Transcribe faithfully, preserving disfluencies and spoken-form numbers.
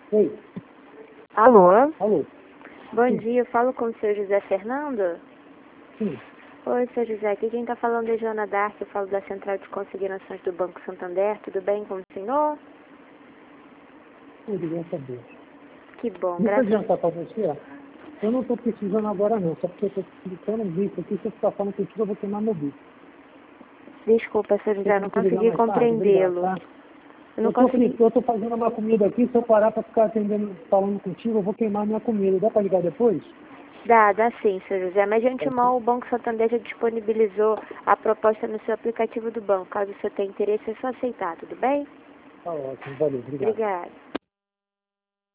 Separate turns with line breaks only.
Oi,
Alô?
alô?
Bom
Sim.
dia, eu falo com o senhor José Fernando?
Sim,
Oi, senhor José, aqui quem está falando é Joana Dark, eu falo da Central de Consignações do Banco Santander, tudo bem com o senhor?
tudo bem saber.
Que bom,
Deixa eu
graças...
adiantar para você, ó. Eu não estou precisando agora não, só porque eu estou clicando no bico aqui, se eu ficar falando contigo, eu vou queimar meu bico.
Desculpa, senhor
Tem
José, não
como te ligar
consegui
mais tarde? Obrigado,
compreendê-lo.
tá?
Eu não
Eu estou
consegui...
eu tô fazendo uma comida aqui, se eu parar para ficar atendendo, falando contigo, eu vou queimar minha comida. Dá para ligar depois?
Dá, dá sim, senhor José, mas de antemão o Banco Santander já disponibilizou a proposta no seu aplicativo do banco. Caso o senhor tenha interesse, é só aceitar, tudo bem?
Tá ótimo, valeu, obrigado.
Obrigada.